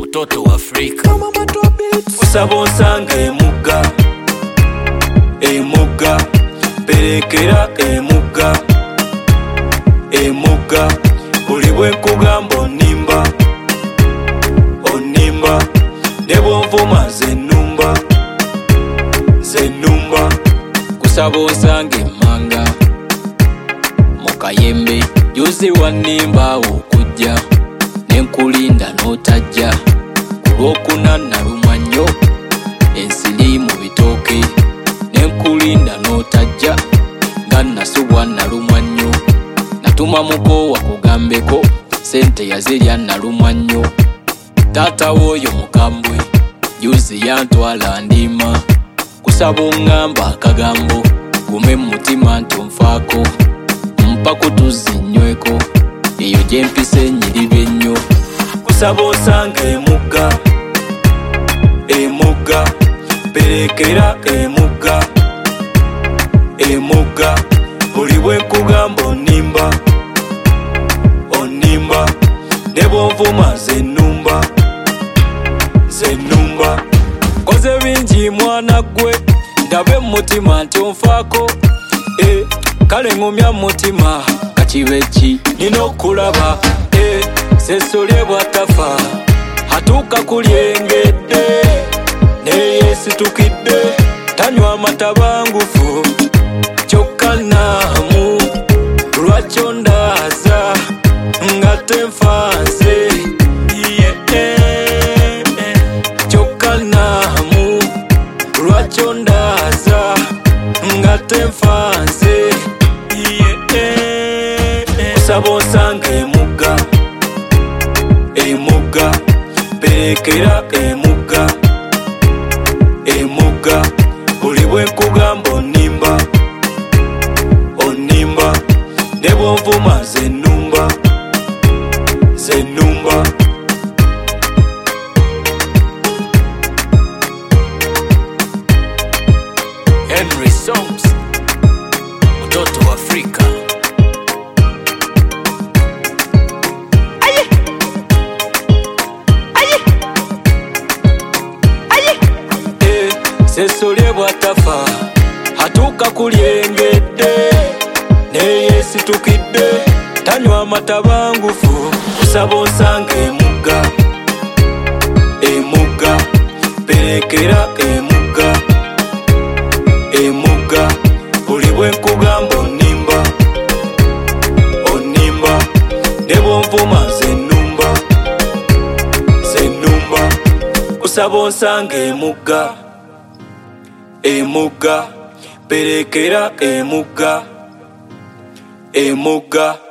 mtoto wa Afrika. Kusaba onsange emugga, emugga, perekera emugga, emugga, buli bwe nkugamba onimba, onimba, ne bw'onvuma nze nnumba, nze nnumba. Kusaba onsange emmanga, mu kayembe, juzi wannimba okujja, ne nkulinda n'otajja, ku lwokuna nalumwa nnyo, ensiri mu bitooke, ne nkulinda n'otajja, nga nasubwa nalumwa nnyo, natuma mukoowa kugambeko, sente yazirya nalumwa nnyo, taata w'oyo mukambwe, juzi yantwala ndima, kusaba oŋŋamba akagambo, gume mu mutima nti onfaako, mpa kutuzi nnyweko, eyo gye mpise nyiribe nnyo. Kusaba onsange emugga, emugga, perekera emugga, emugga, buli bwe nkugamba onimba, onimba, ne bw'onvuma nze nnumba, nze nnumba. Koze bingi mwana gwe, ndabe mu mutima nti onfaako, kale ngumya mu mutima kakibe ki nina okulaba, sesole bw'atafa atuuka kulyengedde, neyeesitukidde tanywa amata bangufu, kyokka naamu lwakyo ndaaza nga tenfanze, kyokka naamu lwakyo ndaaza nga tenfanze. Kusaba onsange emugga, emugga, perekera emugga, emugga, buli bwe nkugamba onimba, onimba, ne bw'onvuma nze nnumba, nze nnumba. Henry Songs, mtoto wa Afrika. Sesole bw'atafa atuuka kulyengedde, neyeesitukidde tanywa amata bangufu. Kusaba onsange emugga, emugga, perekera emugga, emugga, buli bwe nkugamba onimba, onimba, ne bw'onvuma nze nnumba, nze nnumba. Kusaba onsange emugga, emugga, perekera emugga, emugga,